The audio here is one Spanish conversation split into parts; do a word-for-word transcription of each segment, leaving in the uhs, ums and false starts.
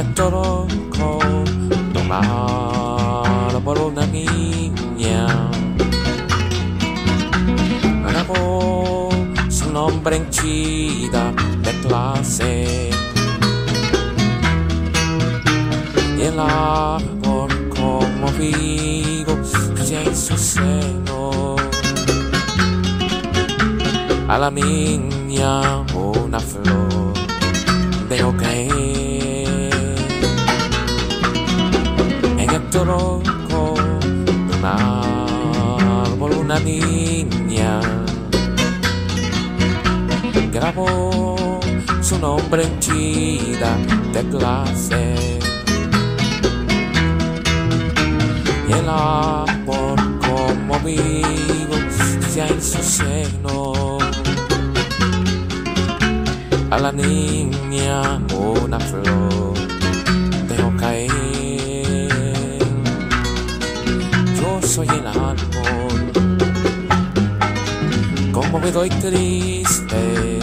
el tronco tomado por una niña. Grabó su nombre en chida de clase y el árbol conmovido caía en su seno. A la niña una flor dejó caer en el tronco de un árbol. Una niña grabó su nombre en chida de clase y el árbol conmovido ya en su seno. A la niña una flor dejó caer. Yo soy el árbol conmovido y triste.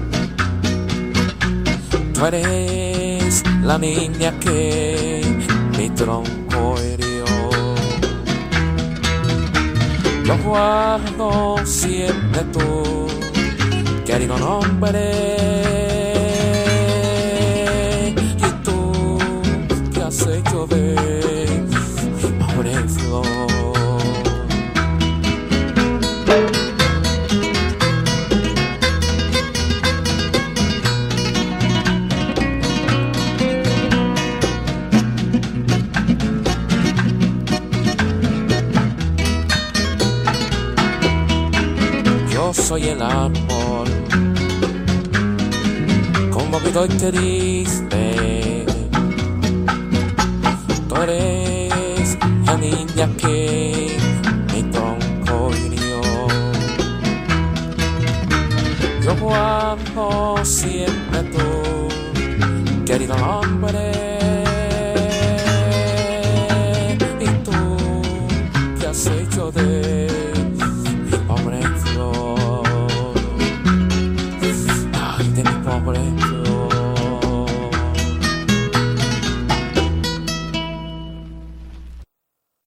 Tú eres la niña que mi tronco hirió. Yo guardo siempre tu querido nombre. Y tú, ¿qué has hecho de mi pobre flor? Yo soy el árbol conmovido y triste. Tú eres la niña que mi tronco hirió. Yo guardo siempre tu querido nombre. Y tú, ¿qué has hecho de